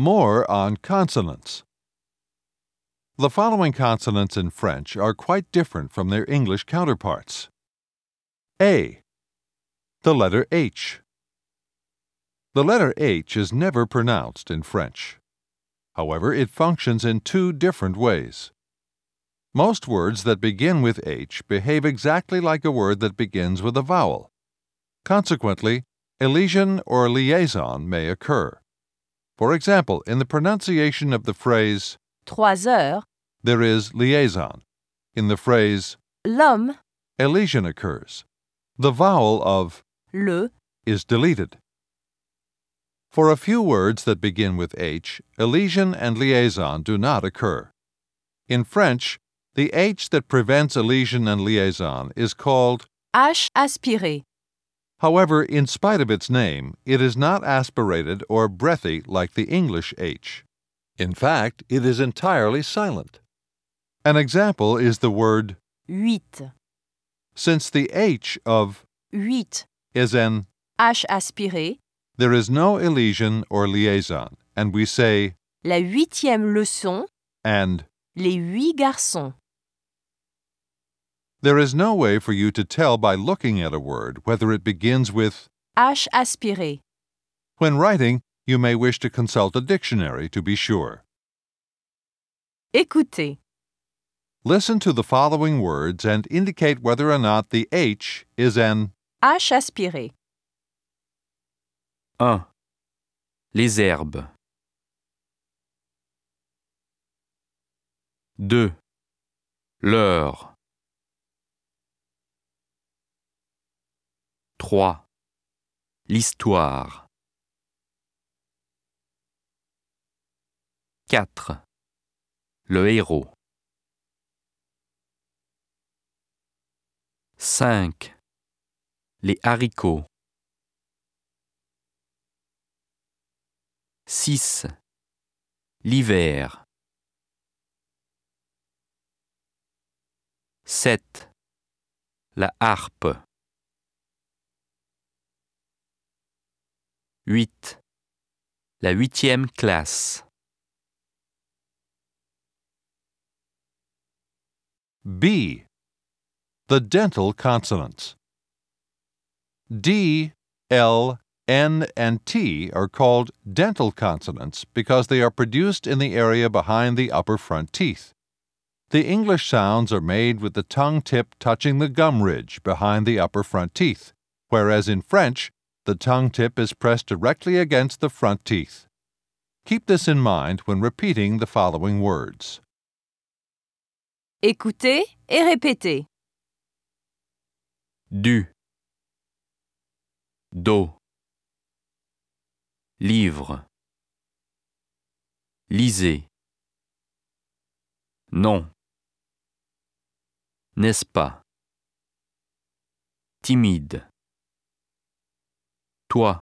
More on consonants. The following consonants in French are quite different from their English counterparts. A. The letter H. The letter H is never pronounced in French. However, it functions in two different ways. Most words that begin with H behave exactly like a word that begins with a vowel. Consequently, elision or liaison may occur. For example, in the pronunciation of the phrase 3 heures, there is liaison. In the phrase l'homme, elision occurs. The vowel of le, is deleted. For a few words that begin with H, elision and liaison do not occur. In French, the H that prevents elision and liaison is called H aspiré, However, in spite of its name, it is not aspirated or breathy like the English H. In fact, it is entirely silent. An example is the word 8, since the H of 8, is an H aspiré, there is no elision or liaison, and we say la 8e leçon, and. les 8 garçons. There is no way for you to tell by looking at a word whether it begins with. H aspiré. When writing, you may wish to consult a dictionary to be sure. Écoutez. Listen to the following words and indicate whether or not the H is an. H aspiré. 1. Les herbes. 2. L'heure. 3. L'histoire. 4. Le héros. 5. Les haricots. 6. L'hiver. 7. La harpe. 8. La 8e classe. B. The dental consonants. D, L, N, and T are called dental consonants because they are produced in the area behind the upper front teeth. The English sounds are made with the tongue tip touching the gum ridge behind the upper front teeth, whereas in French, the tongue tip is pressed directly against the front teeth. Keep this in mind when repeating the following words. Écoutez et répétez. Du. Dos. Livre. Lisez. Non. N'est-ce pas? Timide. Toi.